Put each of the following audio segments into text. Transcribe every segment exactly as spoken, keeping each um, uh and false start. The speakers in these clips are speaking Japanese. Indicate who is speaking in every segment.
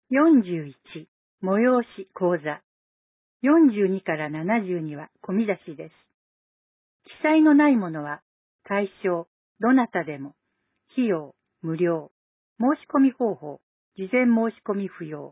Speaker 1: よんじゅういち、催し講座。よんじゅうにからななじゅうには込み出しです。記載のないものは、対象、どなたでも、費用、無料、申し込み方法、事前申し込み不要。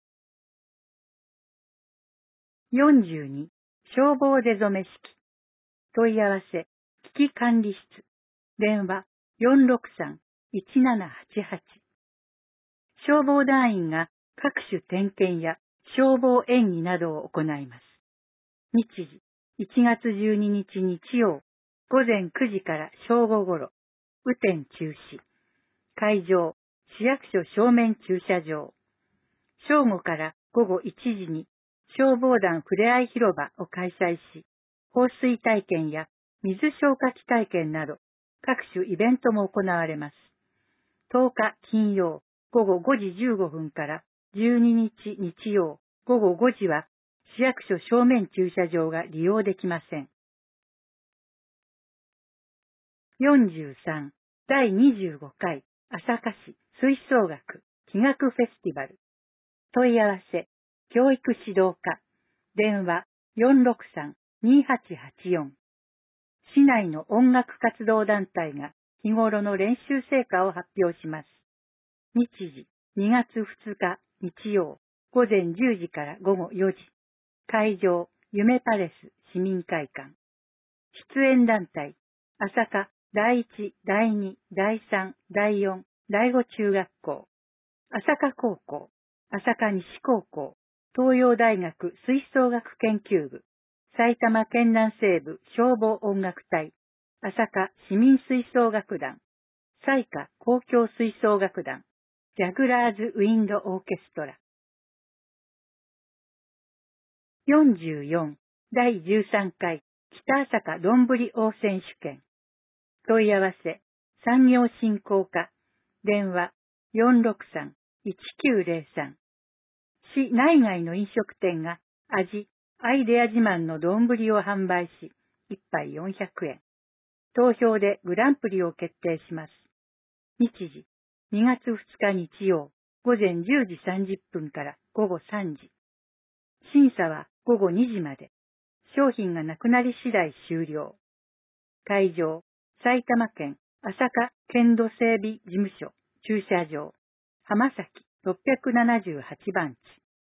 Speaker 1: よんじゅうに、消防出初め式。問い合わせ、危機管理室。電話、よんろくさん、いちななはちはち。消防団員が各種点検や消防演技などを行います。日時、いちがつじゅうににち日曜、午前くじから正午頃、雨天中止。会場、市役所正面駐車場。正午から午後いちじに消防団ふれあい広場を開催し、放水体験や水消火器体験など各種イベントも行われます。とおか金曜午後ごじじゅうごふんからじゅうににち日曜午後ごじは市役所正面駐車場が利用できません。よんじゅうさん、だいにじゅうごかい朝霞市吹奏楽器楽フェスティバル。問い合わせ、教育指導課、電話よんろくさん、にはちはちよん。市内の音楽活動団体が日頃の練習成果を発表します。日時、にがつふつか日曜、午前じゅうじから午後よじ。会場、夢パレス市民会館。出演団体、朝霞だいいち、だいに、だいさん、だいよん、だいご中学校、朝霞高校、朝霞西高校、東洋大学吹奏楽研究部、埼玉県南西部消防音楽隊、朝霞市民吹奏楽団、西霞公共吹奏楽団、ジャグラーズウィンドオーケストラ。よんじゅうよん、だいじゅうさんかい北朝霞どんぶり王選手権。問い合わせ、産業振興課、電話よんろくさん、いちきゅうぜろさん。市内外の飲食店が味、アイデア自慢の丼を販売し、いっぱいよんひゃくえん。投票でグランプリを決定します。日時、にがつふつか日曜、午前じゅうじさんじゅっぷんから午後さんじ。審査は午後にじまで。商品がなくなり次第終了。会場、埼玉県朝霞県土整備事務所、駐車場、浜崎ろっぴゃくななじゅうはちばんち。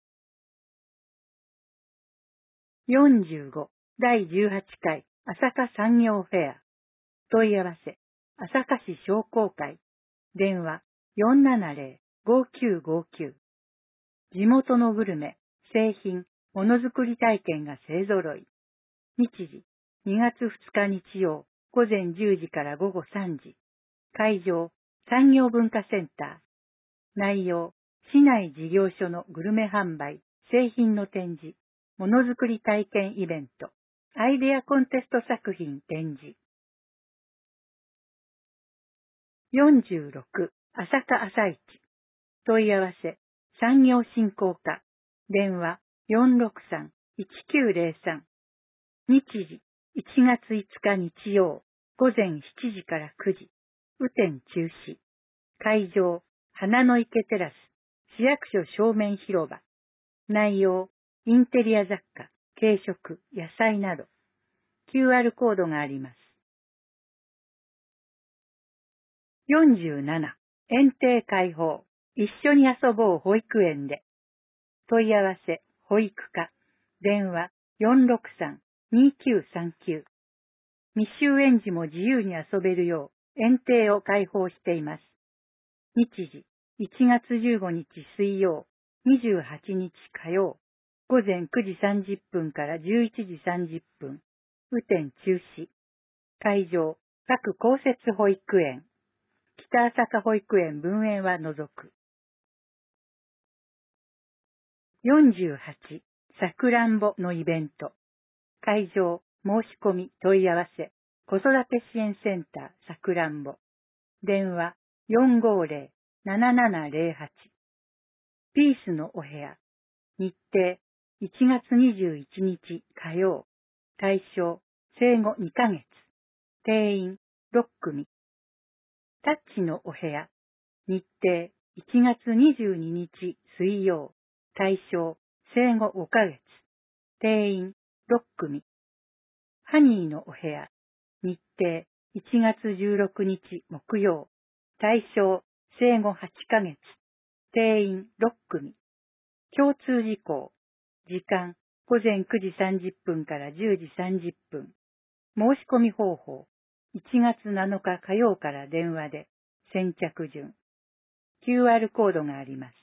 Speaker 1: よんじゅうご、だいじゅうはちかい朝霞産業フェア。問い合わせ、朝霞市商工会。電話よんななぜろ、ごきゅうごきゅう。地元のグルメ、製品、ものづくり体験が勢ぞろい。日時、にがつふつか日曜、午前じゅうじから午後さんじ。会場、産業文化センター。内容、市内事業所のグルメ販売、製品の展示、ものづくり体験イベント、アイデアコンテスト作品展示。よんじゅうろく、朝霞朝市。問い合わせ、産業振興課。電話よんろくさん、いちきゅうぜろさん。日時、いちがついつか日曜、午前しちじからくじ。雨天中止。会場、花の池テラス、市役所正面広場。内容、インテリア雑貨、軽食、野菜など。キューアール コードがあります。よんじゅうなな、園庭開放、一緒に遊ぼう保育園で。問い合わせ、保育課、電話よんろくさん、にきゅうさんきゅう。未就園児も自由に遊べるよう園庭を開放しています。日時、いちがつじゅうごにち水曜、にじゅうはちにち火曜、午前くじさんじゅっぷんからじゅういちじさんじゅっぷん、雨天中止。会場、各公設保育園。北朝霞保育園分園は除く。よんじゅうはち、さくらんぼのイベント。会場、申し込み問い合わせ、子育て支援センターさくらんぼ。電話よんごぜろ、ななななぜろはち。ピースのお部屋。日程いちがつにじゅういちにち火曜。対象生後にかげつ。定員ろっくみ。タッチのお部屋。日程いちがつにじゅうににち水曜、対象、生後ごかげつ、定員ろっくみ。ハニーのお部屋、日程いちがつじゅうろくにち木曜、対象、生後はちかげつ、定員ろっくみ。共通事項、時間ごぜんくじさんじゅっぷんからじゅうじさんじゅっぷん。申し込み方法、いちがつなのか火曜から電話で、先着順。キューアール コードがあります。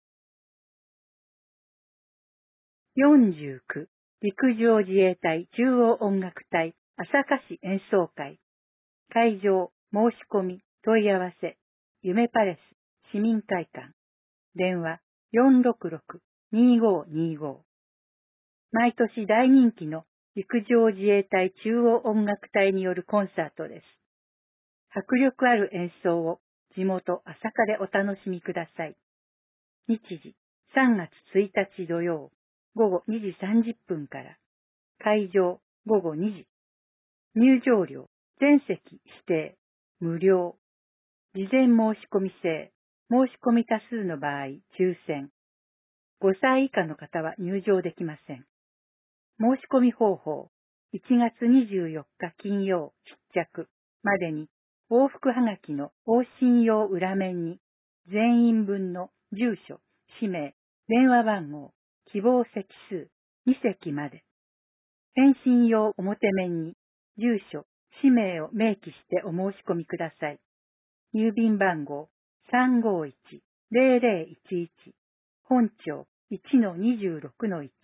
Speaker 1: よんじゅうきゅう陸上自衛隊中央音楽隊朝霞市演奏会。会場、申し込み、問い合わせ、夢パレス、市民会館。電話、よんろくろく にーごーにーごー。毎年大人気の陸上自衛隊中央音楽隊によるコンサートです。迫力ある演奏を地元朝霞でお楽しみください。日時、さんがつついたち土曜、ごごにじさんじゅっぷんから。会場、ごごにじ。入場料、全席指定、無料。事前申し込み制、申し込み多数の場合、抽選。ごさい以下の方は入場できません。申し込み方法、いちがつにじゅうよっか金曜必着までに、往復はがきの往診用裏面に、全員分の住所、氏名、電話番号、希望席数、にせきまで。返信用表面に、住所、氏名を明記してお申し込みください。郵便番号 さんごいちゼロゼロいちいち 本町 いちのにじゅうろくのいち。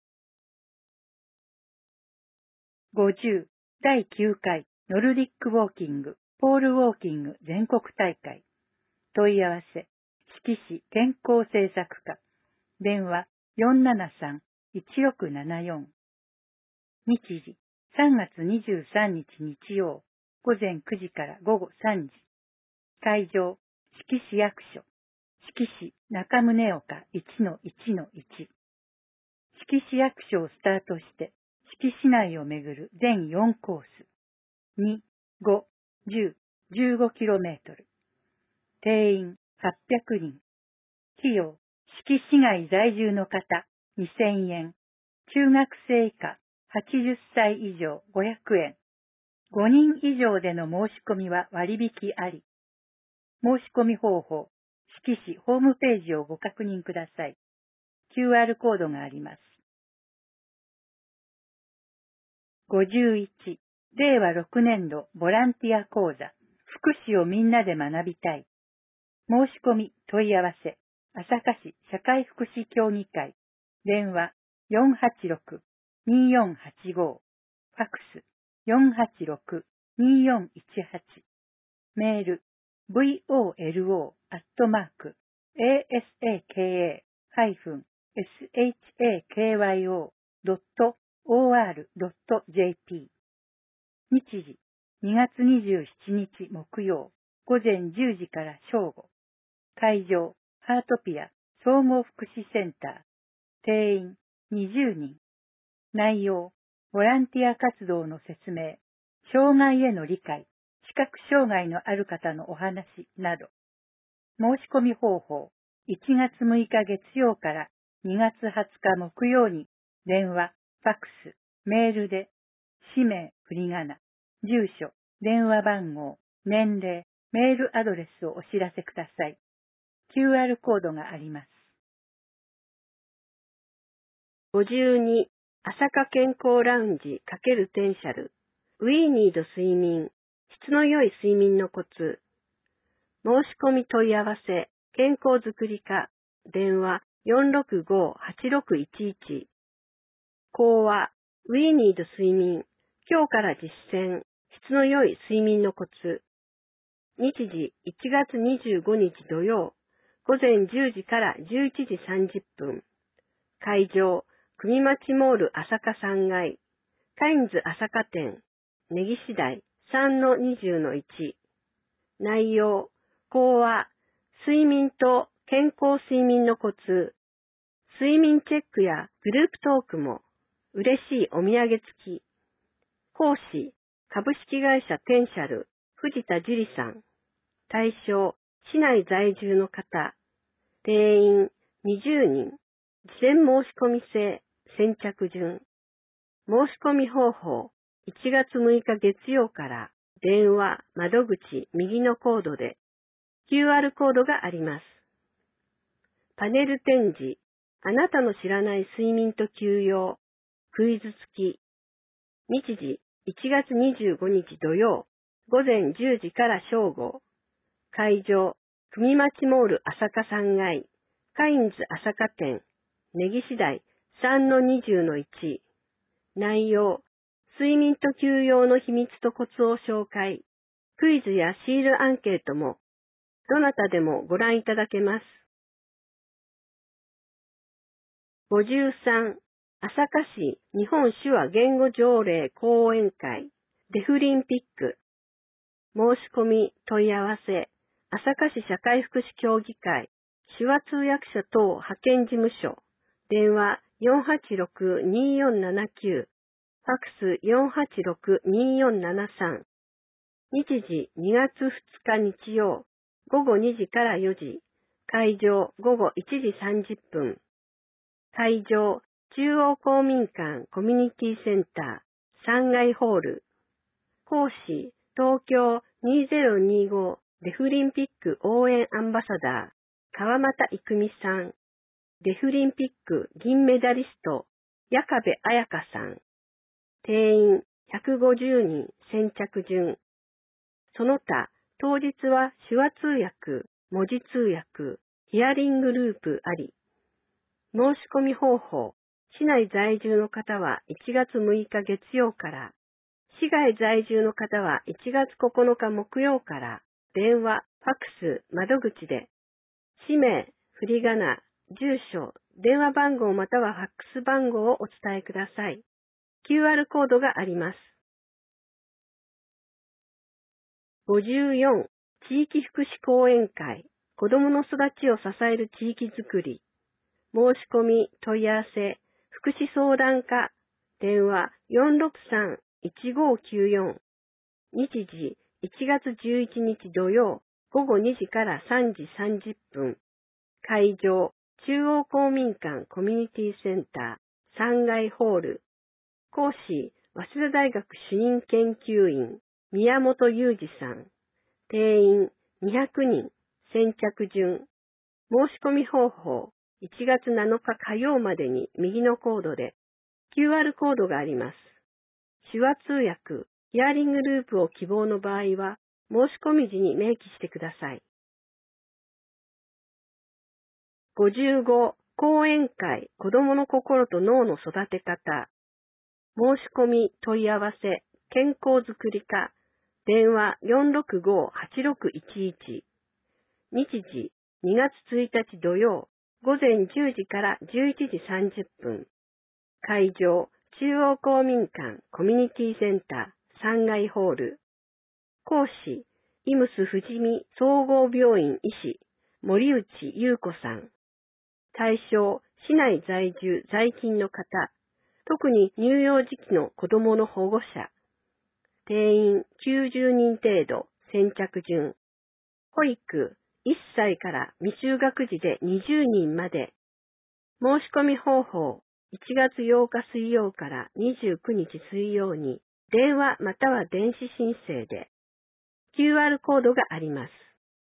Speaker 1: ごじゅうだいきゅうかいノルディックウォーキング、ポールウォーキング全国大会。問い合わせ、志木市健康政策課。電話 よんななさん いちろくななよん。日時、さんがつにじゅうさんにち日曜、ごぜんくじからごごさんじ。会場、志木市役所、志木市中宗岡 いちのいちのいち。志木市役所をスタートして、志木市内を巡る全よんコース。に、ご、じゅう、じゅうごキロメートル。定員はっぴゃくにん。費用、志木市外在住の方、にせんえん。中学生以下、はちじゅっさい以上ごひゃくえん。ごにん以上での申し込みは割引あり。申し込み方法、志木市ホームページをご確認ください。キューアール コードがあります。ごじゅういち、れいわろくねんどボランティア講座、福祉をみんなで学びたい。申し込み、問い合わせ、朝霞市社会福祉協議会、電話 よんはちろく にーよんはちご、ファックス よんはちろく にーよんいちはち、メール ブイオーエルオー アットマーク エーエスエーケーエー エスエイチエーケーワイオー ドット オーアール ドット ジェーピー。日時、にがつにじゅうしちにち木曜、ごぜんじゅうじから正午。会場、ハートピア総合福祉センター。定員、にじゅうにん。内容、ボランティア活動の説明、障害への理解、視覚障害のある方のお話など。申し込み方法、いちがつむいか月曜からにがつはつか木曜に電話、ファックス、メールで、氏名、振り仮名、住所、電話番号、年齢、メールアドレスをお知らせください。キューアール コードがあります。
Speaker 2: ごじゅうに、朝霞健康ラウンジ×テンシャル。ウィーニード睡眠。質の良い睡眠のコツ。申し込み問い合わせ。健康づくり課。電話 よんろくご はちろくいちいち。講話。ウィーニード睡眠。今日から実践。質の良い睡眠のコツ。日時いちがつにじゅうごにち土曜。ごぜんじゅうじからじゅういちじさんじゅっぷん。会場。組町モール朝霞さんがい、カインズ朝霞店、根岸台 さんのにじゅうのいち。内容、講話、睡眠と健康睡眠のコツ、睡眠チェックやグループトークも、嬉しいお土産付き。講師、株式会社テンシャル、藤田樹里さん。対象、市内在住の方、 定員にじゅうにん、事前申し込み制、先着順。申し込み方法、いちがつむいか月曜から電話、窓口、右のコードで キューアール コードがあります。パネル展示、あなたの知らない睡眠と休養、クイズ付き。日時、いちがつにじゅうごにち土曜、ごぜんじゅうじから正午。会場、組町モール朝霞さんがい、カインズ朝霞店、根岸台 さんのにじゅうのいち。内容、睡眠と休養の秘密とコツを紹介。クイズやシールアンケートも、どなたでもご覧いただけます。ごじゅうさん、朝霞市日本手話言語条例講演会、デフリンピック。申し込み、問い合わせ、朝霞市社会福祉協議会、手話通訳者等派遣事務所、電話 よんはちろくにーよんななきゅう、ファックス よんはちろくにーよんななさん。日時にがつふつか日曜、ごごにじからよじ、会場ごごいちじさんじゅっぷん。会場、中央公民館コミュニティセンターさんがいホール。講師、東京にせんにじゅうごデフリンピック応援アンバサダー、川又郁美さん。デフリンピック銀メダリスト、矢壁彩香さん。定員ひゃくごじゅうにん先着順。その他、当日は手話通訳、文字通訳、ヒアリングループあり。申し込み方法、市内在住の方はいちがつむいか月曜から、市外在住の方はいちがつここのか木曜から、電話、ファックス、窓口で、氏名、振り仮名、住所、電話番号またはファックス番号をお伝えください。キューアール コードがあります。ごじゅうよん、地域福祉講演会、子どもの育ちを支える地域づくり。申し込み、問い合わせ、福祉相談課、電話 よんろくさんいちごきゅうよん。日時いちがつじゅういちにち土曜、ごごにじからさんじさんじゅっぷん。会場、中央公民館コミュニティセンターさんがいホール。講師、早稲田大学主任研究員、宮本裕二さん。定員にひゃくにん、先着順。申し込み方法、いちがつなのか火曜までに右のコードで キューアール コードがあります。手話通訳、ヒアリングループを希望の場合は、申し込み時に明記してください。ごじゅうご、講演会、子どもの心と脳の育て方。申し込み、問い合わせ、健康づくり課、電話 よんろくごはちろくいちいち。日時、にがつついたち土曜、ごぜんじゅうじからじゅういちじさんじゅっぷん。会場、中央公民館コミュニティセンターさんがいホール。講師、イムス富士見総合病院医師、森内優子さん。対象、市内在住在勤の方、特に乳幼児期の子供の保護者。定員きゅうじゅうにん程度、先着順。保育、いっさいから未就学児でにじゅうにんまで。申し込み方法、いちがつようか水曜からにじゅうくにち水曜に電話または電子申請で キューアール コードがあります。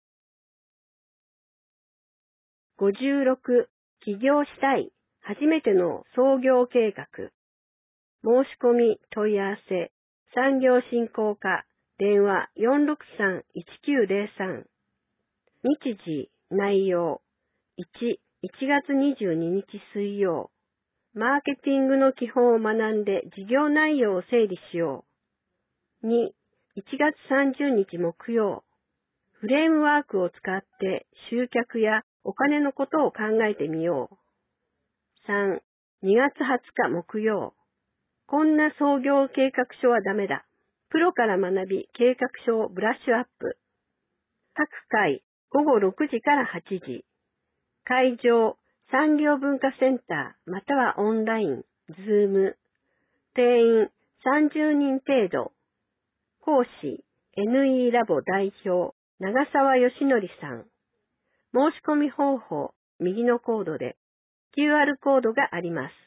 Speaker 2: ごじゅうろく、起業したい、初めての創業計画。申し込み、問い合わせ、産業振興課、電話 よんろくさんいちきゅうぜろさん。日時、内容、いち、いちがつにじゅうににち水曜。マーケティングの基本を学んで事業内容を整理しよう。に、いちがつさんじゅうにち木曜。フレームワークを使って集客やお金のことを考えてみよう。さん、にがつはつか木曜。こんな創業計画書はダメだ。プロから学び計画書をブラッシュアップ。各回ごごろくじからはちじ。会場、産業文化センターまたはオンライン、ズーム。定員さんじゅうにん程度。講師、エヌイー ラボ代表、長澤義則さん。申し込み方法、 右のコードで キューアール コードがあります。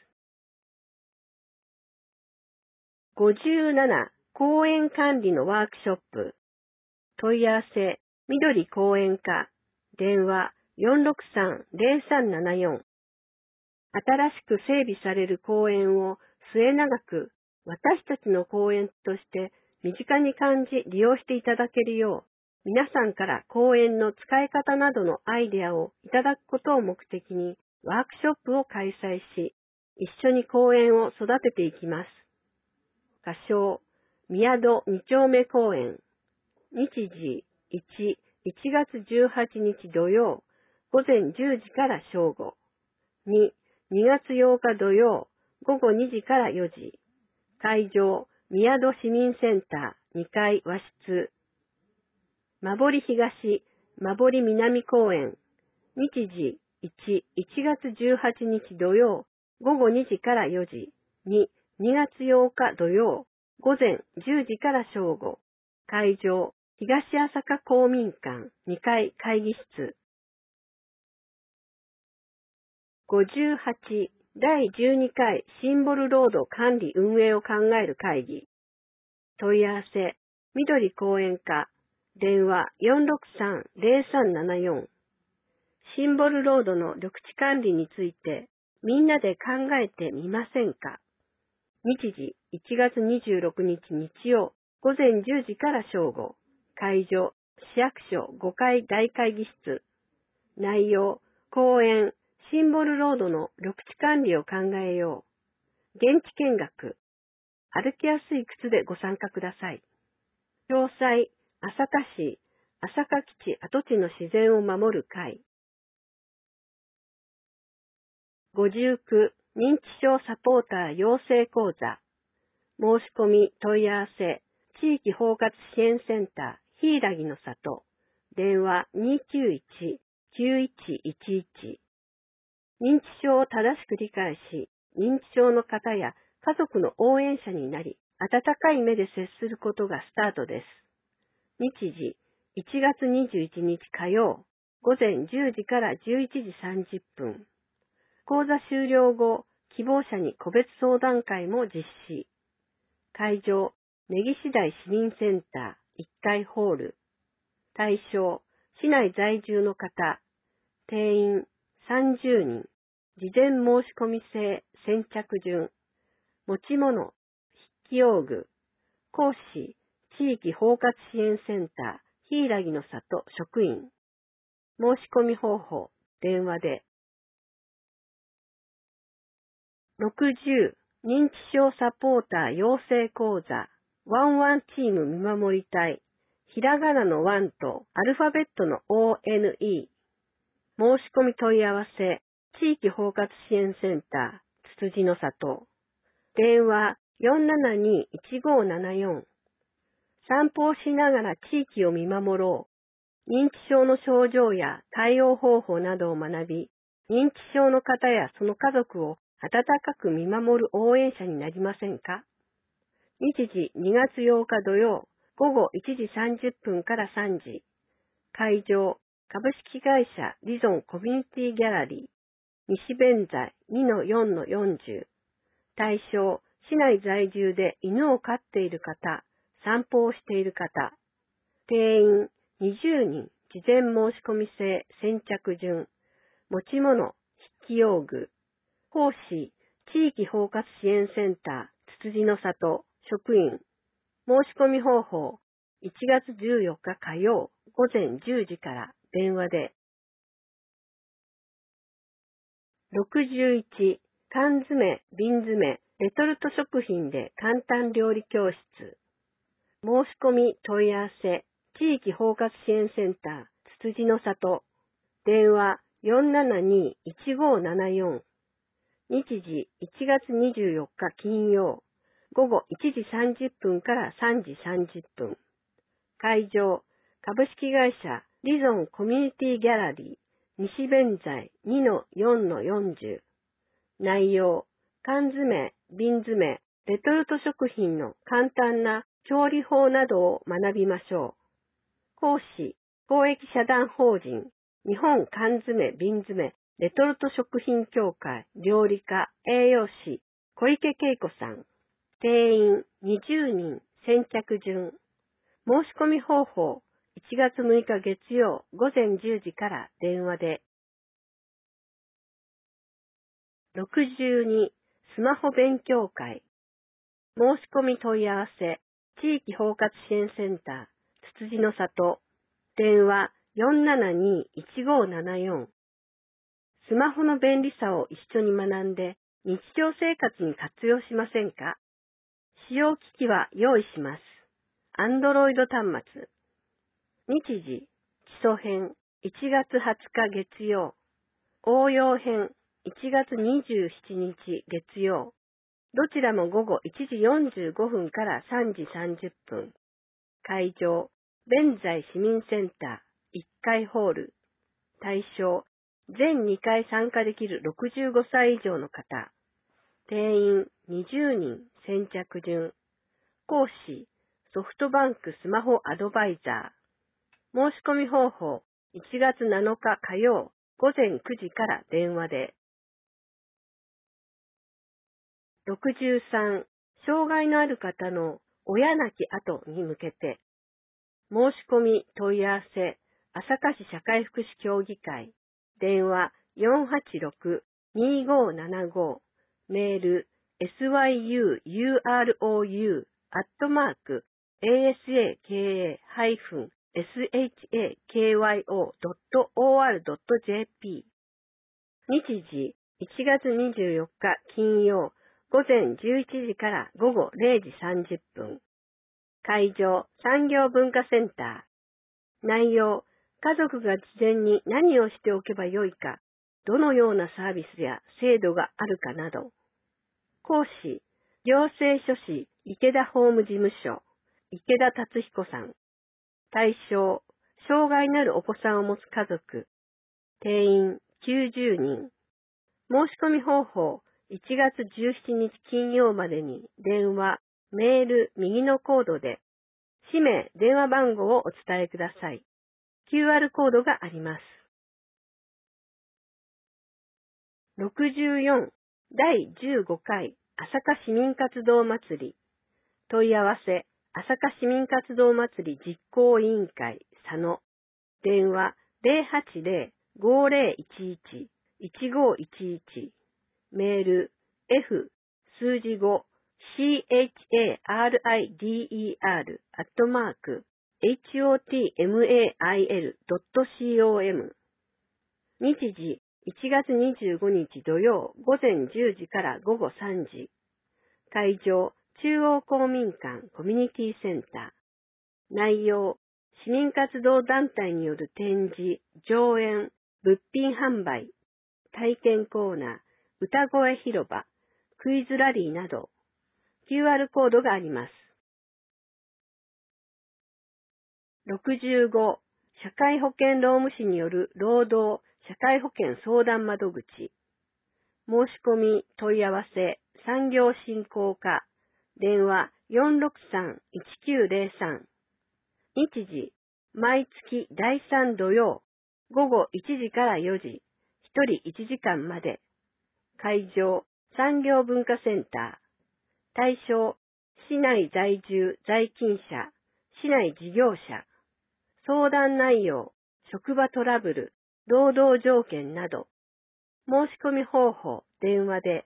Speaker 2: ごじゅうなな、公園管理のワークショップ。問い合わせ、緑公園課、電話 よんろくさん ゼロさんななよん。新しく整備される公園を末永く私たちの公園として身近に感じ利用していただけるよう、皆さんから公園の使い方などのアイデアをいただくことを目的にワークショップを開催し、一緒に公園を育てていきます。仮称、宮戸に丁目公園。日時いち、いちがつじゅうはちにち土曜、午前じゅうじから正午。に、にがつようか土曜、午後にじからよじ。会場、宮戸市民センターにかい和室。馬堀東、馬堀南公園。日時いち、いちがつじゅうはちにち土曜、午後にじからよじ。に、にがつようか土曜、午前じゅうじから正午。会場、東朝霞公民館にかい会議室。ごじゅうはち、だいじゅうにかいシンボルロード管理運営を考える会議。問い合わせ、緑公園課、電話 よんろくさん ゼロさんななよん。シンボルロードの緑地管理についてみんなで考えてみませんか？日時いちがつにじゅうろくにち日曜、午前じゅうじから正午。会場、市役所ごかい大会議室。内容、公園、シンボルロードの緑地管理を考えよう。現地見学。歩きやすい靴でご参加ください。詳細、朝霞市、朝霞基地跡地の自然を守る会。ごじゅうきゅう、認知症サポーター養成講座。申し込み問い合わせ、地域包括支援センター、ひいらぎの里。電話 にきゅういち きゅういちいちいち。認知症を正しく理解し、認知症の方や家族の応援者になり、温かい目で接することがスタートです。日時、いちがつにじゅういちにち火曜、午前じゅうじからじゅういちじさんじゅっぷん。講座終了後、希望者に個別相談会も実施。会場、根岸台市民センターいっかいホール。対象、市内在住の方。定員さんじゅうにん。事前申し込み制先着順。持ち物、筆記用具。講師、地域包括支援センター、ひいらぎの里職員。申し込み方法、電話で。ろくじゅう、認知症サポーター養成講座、ワンワンチーム見守り隊、ひらがなのワンとアルファベットの オーエヌイー。申し込み問い合わせ、地域包括支援センター、つつじの里。電話 よんななに いちごななよん。散歩をしながら地域を見守ろう。認知症の症状や対応方法などを学び、認知症の方やその家族を温かく見守る応援者になりませんか？日時にがつようか土曜、午後いちじさんじゅっぷんからさんじ。会場、株式会社リゾンコミュニティギャラリー。西弁財 にのよんのよんじゅう。対象、市内在住で犬を飼っている方、散歩をしている方。定員にじゅうにん、事前申し込み制先着順。持ち物、筆記用具。講師、地域包括支援センター、つつじの里、職員。申し込み方法、いちがつじゅうよっか火曜、午前じゅうじから電話で。ろくじゅういち、缶詰、瓶詰、レトルト食品で簡単料理教室。申し込み問い合わせ、地域包括支援センター、つつじの里。電話 よんななに いちごななよん。日時いちがつにじゅうよっか金曜、午後いちじさんじゅっぷんからさんじさんじゅっぷん。会場、株式会社リゾンコミュニティギャラリー、西弁財 にのよんのよんじゅう。内容、缶詰、瓶詰、レトルト食品の簡単な調理法などを学びましょう。講師、公益社団法人、日本缶詰瓶詰レトルト食品協会料理家栄養士小池恵子さん。定員にじゅうにん先着順。申し込み方法いちがつむいか月曜午前じゅうじから電話で。ろくじゅうにスマホ勉強会。申し込み問い合わせ地域包括支援センターつつじの里。電話よんななにいちごななよん。スマホの便利さを一緒に学んで日常生活に活用しませんか？使用機器は用意します。Android 端末。日時、基礎編いちがつはつか月曜。応用編いちがつにじゅうしちにち月曜。どちらも午後いちじよんじゅうごふんからさんじさんじゅっぷん。会場、弁財市民センターいっかいホール。対象、全にかい参加できるろくじゅうごさい以上の方。定員にじゅうにん先着順。講師、ソフトバンクスマホアドバイザー。申し込み方法、いちがつなのか火曜午前くじから電話で。ろくじゅうさん、障害のある方の親亡き後に向けて。申し込み問い合わせ、朝霞市社会福祉協議会。電話よんはちろくにごななご。メール エスワイユーユーアールオーユー アットマーク エーエスエーケーエー エスエイチエーケーワイオー ドット オーアール ドット ジェーピー。日時いちがつにじゅうよっか金曜午前じゅういちじから午後れいじさんじゅっぷん。会場産業文化センター。内容、家族が事前に何をしておけばよいか、どのようなサービスや制度があるかなど。講師、行政書士池田法務事務所、池田達彦さん。対象、障害のあるお子さんを持つ家族。定員きゅうじゅうにん。申し込み方法、いちがつじゅうしちにち金曜までに電話、メール、右のコードで、氏名、電話番号をお伝えください。キューアール コードがあります。ろくじゅうよんだいじゅうごかい朝霞市民活動祭り。問い合わせ、朝霞市民活動祭り実行委員会佐野。電話ゼロはちゼロ ごゼロいちいち いちごいちいち。メール F 数字ご シーエイチエーアールアイディーイーアール アットマーク エイチオーティーエムエーアイエル ドット コム。日時いちがつにじゅうごにち土曜午前じゅうじから午後さんじ。会場中央公民館コミュニティセンター。内容、市民活動団体による展示、上演、物品販売、体験コーナー、歌声広場、クイズラリーなど、キューアール コードがあります。ろくじゅうご、社会保険労務士による労働社会保険相談窓口。申し込み問い合わせ産業振興課。電話よんろくさん いちきゅうゼロさん。日時、毎月だいさん土曜、午後いちじからよじ、ひとりいちじかんまで。会場、産業文化センター。対象、市内在住在勤者、市内事業者。相談内容、職場トラブル、労働条件など。申し込み方法、電話で。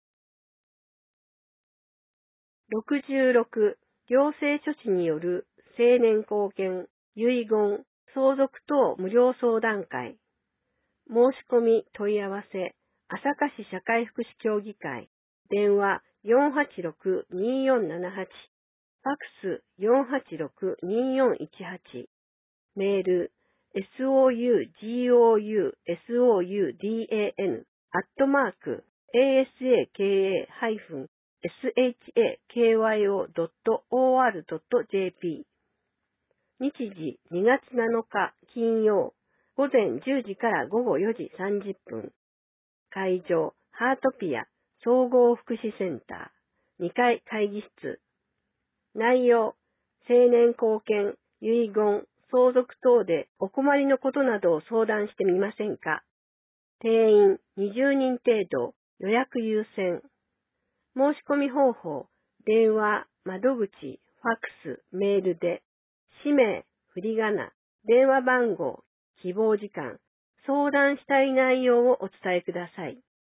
Speaker 2: ろくじゅうろく、行政書士による成年後見、遺言、相続等無料相談会。申し込み問い合わせ、朝霞市社会福祉協議会。電話よんはちろく にーよんななはち。ファックスよんはちろく にーよんいちはち。メール ソウゴソウダン アットマーク エーエスエーケーエー エスエイチエーケーワイオー ドット オーアール ドット ジェーピー。日時にがつなのか金曜午前じゅうじから午後よじさんじゅっぷん。会場ハートピア総合福祉センターにかい会議室。内容成年後見、遺言、相続等でお困りのことなどを相談してみませんか。 定員にじゅうにん程度、予約優先。申し込み方法、電話、窓口、ファックス、メールで、氏名、振り仮名、電話番号、希望時間、相談したい内容をお伝えください。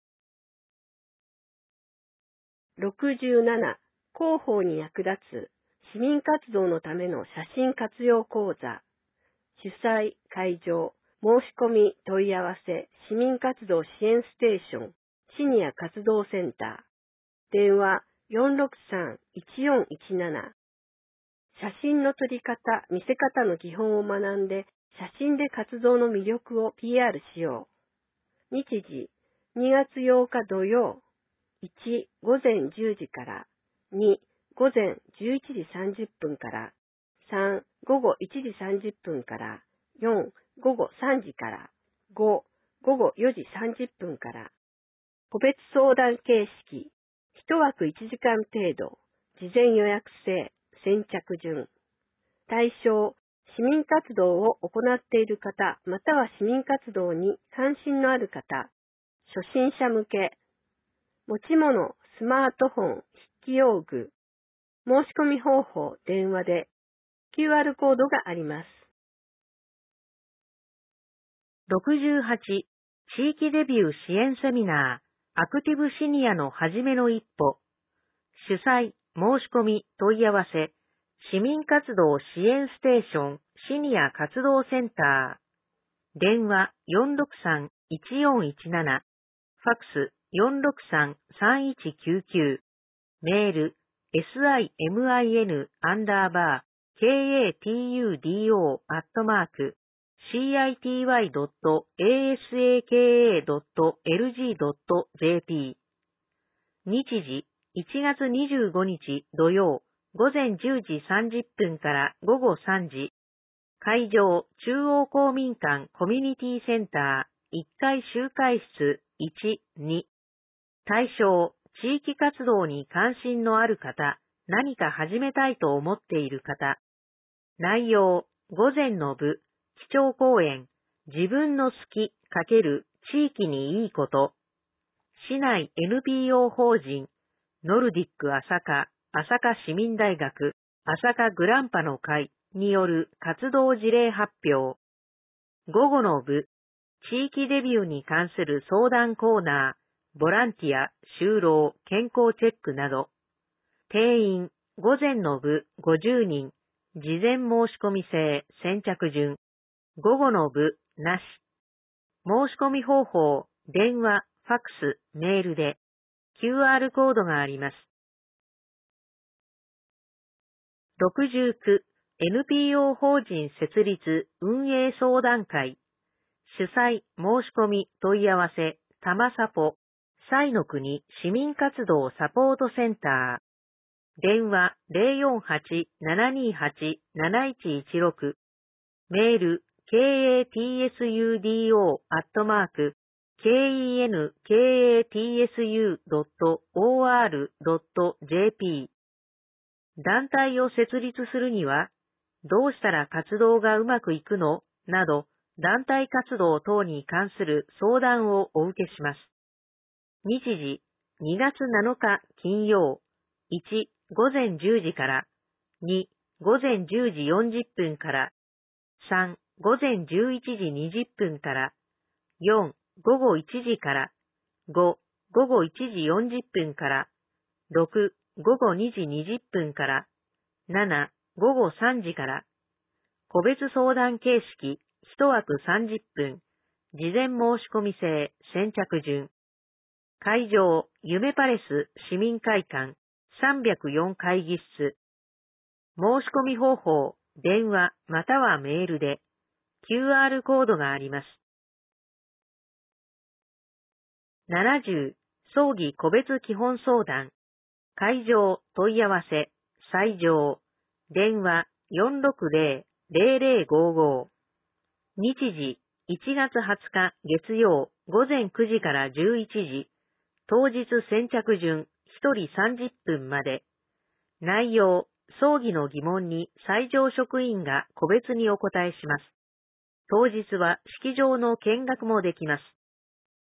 Speaker 2: ろくじゅうなな、広報に役立つ市民活動のための写真活用講座。主催、会場、申し込み、問い合わせ、市民活動支援ステーション、シニア活動センター。電話 よんろくさん いちよんいちなな。写真の撮り方、見せ方の基本を学んで、写真で活動の魅力を ピーアール しよう。日時、にがつようか土曜。いち、午前じゅうじから。に、午前じゅういちじさんじゅっぷんから。さん、午後いちじさんじゅっぷんから。よん、午後さんじから。ご、午後よじさんじゅっぷんから。個別相談形式。いち枠いちじかん程度。事前予約制。先着順。対象、市民活動を行っている方、または市民活動に関心のある方。初心者向け。持ち物、スマートフォン、筆記用具。申し込み方法、電話で。キューアール コードがあります。
Speaker 1: ろくじゅうはち、地域デビュー支援セミナー、アクティブシニアのはじめの一歩。主催、申し込み、問い合わせ、市民活動支援ステーション、シニア活動センター。電話 よんろくさん いちよんいちなな。ファックス よんろくさん さんいちきゅうきゅう。メール、simin アンダーバー、katudo アットマーク、city.asaka.lg.jp。日時、いちがつにじゅうごにち土曜、午前じゅうじさんじゅっぷんから午後さんじ。会場、中央公民館コミュニティセンター、いっかい集会室いち、に。対象、地域活動に関心のある方、何か始めたいと思っている方。内容、午前の部、基調講演、自分の好き×地域にいいこと。市内 エヌピーオー 法人、ノルディック朝霞、朝霞市民大学、朝霞グランパの会による活動事例発表。午後の部、地域デビューに関する相談コーナー、ボランティア、就労、健康チェックなど。定員、午前の部ごじゅうにん、事前申し込み制、先着順。午後の部、なし。申し込み方法、電話、ファックス、メールで。キューアール コードがあります。ろくじゅうきゅう、エヌピーオー 法人設立運営相談会。主催、申し込み、問い合わせ、たまサポ、彩の国市民活動サポートセンター。電話 ゼロよんはち ななにはち なないちいちろく。メール katudo アットマーク kenkatsu.or.jp。団体を設立するには、どうしたら活動がうまくいくのなど、団体活動等に関する相談をお受けします。日時、にがつなのか金曜、いち、午前じゅうじから、に、午前じゅうじよんじゅっぷんから、さん、午前じゅういちじにじゅっぷんから、よん、午後いちじから、ご、午後いちじよんじゅっぷんから、ろく、午後にじにじゅっぷんから、なな、午後さんじから、個別相談形式、いち枠さんじゅっぷん、事前申し込み制、先着順。会場、夢パレス市民会館さんびゃくよん会議室。申し込み方法、電話またはメールで、キューアール コードがあります。ななじゅう、葬儀個別基本相談。会場、問い合わせ、斎場。電話、よんろくゼロ ゼロゼロごご。日時、いちがつはつか月曜、午前くじからじゅういちじ。当日先着順、ひとりさんじゅっぷんまで。内容、葬儀の疑問に斎場職員が個別にお答えします。当日は式場の見学もできます。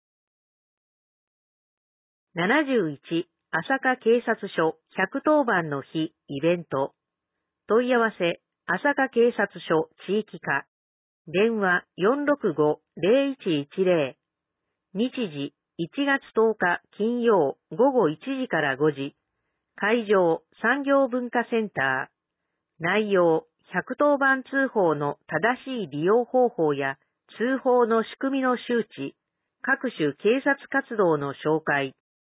Speaker 3: ななじゅういち、朝霞警察署ひゃくとおばんの日イベント。問い合わせ、朝霞警察署地域課。電話 よんろくごのゼロいちいちゼロ。日時、いちがつとおか金曜午後いちじからごじ。会場、産業文化センター。内容、ひゃくとおばん通報の正しい利用方法や通報の仕組みの周知、各種警察活動の紹介。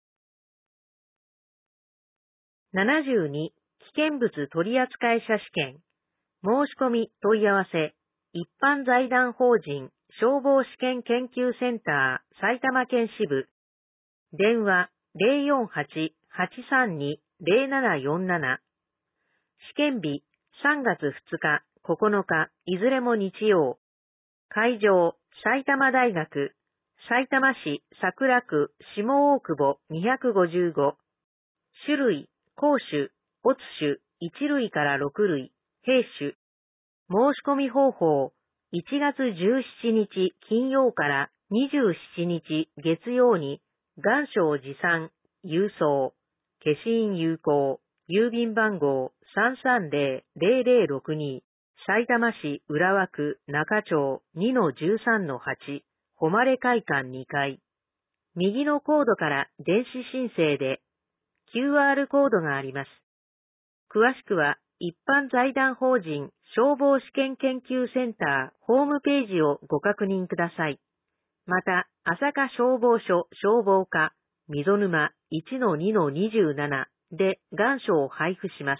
Speaker 3: ななじゅうに、危険物取扱者試験。申し込み問い合わせ、一般財団法人消防試験研究センター埼玉県支部。電話 ゼロよんはち はちさんに ゼロななよんなな。試験日さんがつふつか、ここのか、いずれも日曜。会場、埼玉大学、さいたま市桜区下大久保にひゃくごじゅうご。種類、公種、乙種、いち類からろく類、兵種。申し込み方法、いちがつじゅうしちにち金曜からにじゅうしちにち月曜に、願書持参、郵送、消印有効、郵便番号 さんさんゼロ ゼロゼロろくに、さいたま市浦和区中町 にのじゅうさんのはち、誉会館にかい。右のコードから電子申請で、キューアール コードがあります。詳しくは、一般財団法人消防試験研究センターホームページをご確認ください。また、朝霞消防署消防課、溝沼 いちのにのにじゅうなな で願書を配布します。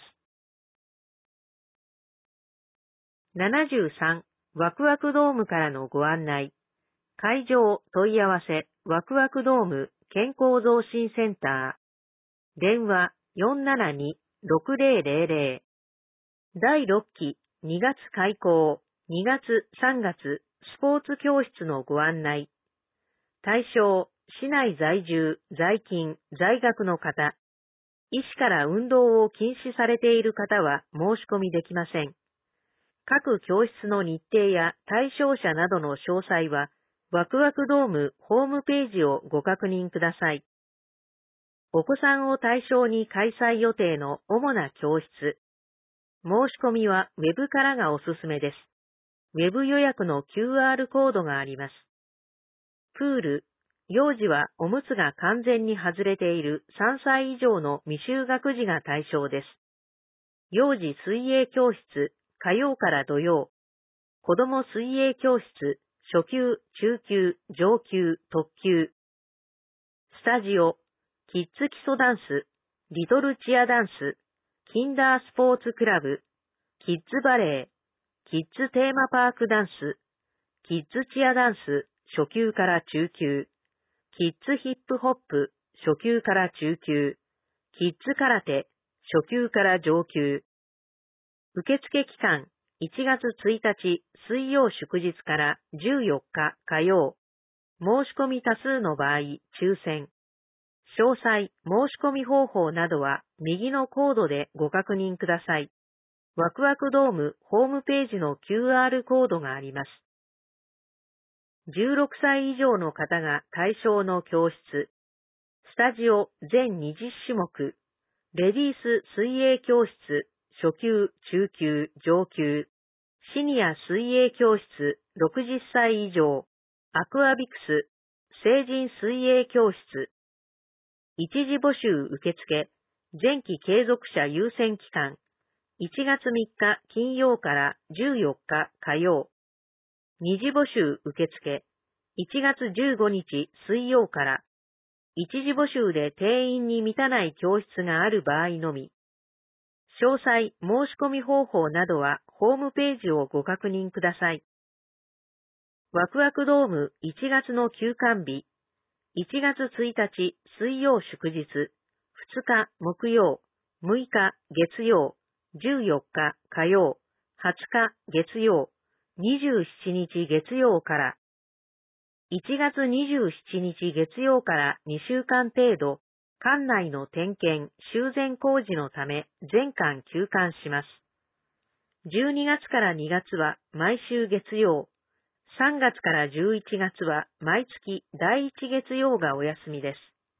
Speaker 3: ななじゅうさん、ワクワクドームからのご案内。会場問い合わせ、ワクワクドーム健康増進センター。電話 よんななに ろくゼロゼロゼロ。だいろっきにがつ開校、にがつさんがつスポーツ教室のご案内。対象、市内在住、在勤、在学の方。医師から運動を禁止されている方は申し込みできません。各教室の日程や対象者などの詳細は、ワクワクドームホームページをご確認ください。お子さんを対象に開催予定の主な教室。申し込みはウェブからがおすすめです。ウェブ予約の キューアール コードがあります。プール、幼児はおむつが完全に外れているさんさい以上の未就学児が対象です。幼児水泳教室、火曜から土曜。子供水泳教室、初級、中級、上級、特級。スタジオ、キッズ基礎ダンス、リトルチアダンス、キンダースポーツクラブ、キッズバレー、キッズテーマパークダンス、キッズチアダンス、初級から中級、キッズヒップホップ、初級から中級、キッズ空手、初級から上級。受付期間、いちがつついたち水曜祝日からじゅうよっか火曜。申し込み多数の場合、抽選。詳細、申し込み方法などは右のコードでご確認ください。ワクワクドームホームページの キューアール コードがあります。じゅうろくさい以上の方が対象の教室。スタジオ全にじゅっしゅもく。レディース水泳教室、初級、中級、上級。シニア水泳教室ろくじゅっさい以上。アクアビクス、成人水泳教室。一時募集受付、前期継続者優先期間。いちがつみっか金曜からじゅうよっか火曜。二次募集受付、いちがつじゅうごにち水曜から。一次募集で定員に満たない教室がある場合のみ。詳細、申し込み方法などはホームページをご確認ください。ワクワクドームいちがつの休館日。いちがつついたち水曜祝日、ふつか木曜、むいか月曜、じゅうよっか火曜、はつか月曜、にじゅうしちにち月曜から。いちがつにじゅうしちにち月曜からにしゅうかん程度、館内の点検、修繕工事のため全館休館します。じゅうにがつからにがつは毎週月曜、さんがつからじゅういちがつは毎月だいいち月曜がお休みです。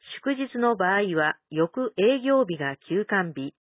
Speaker 3: 祝日の場合は翌営業日が休館日、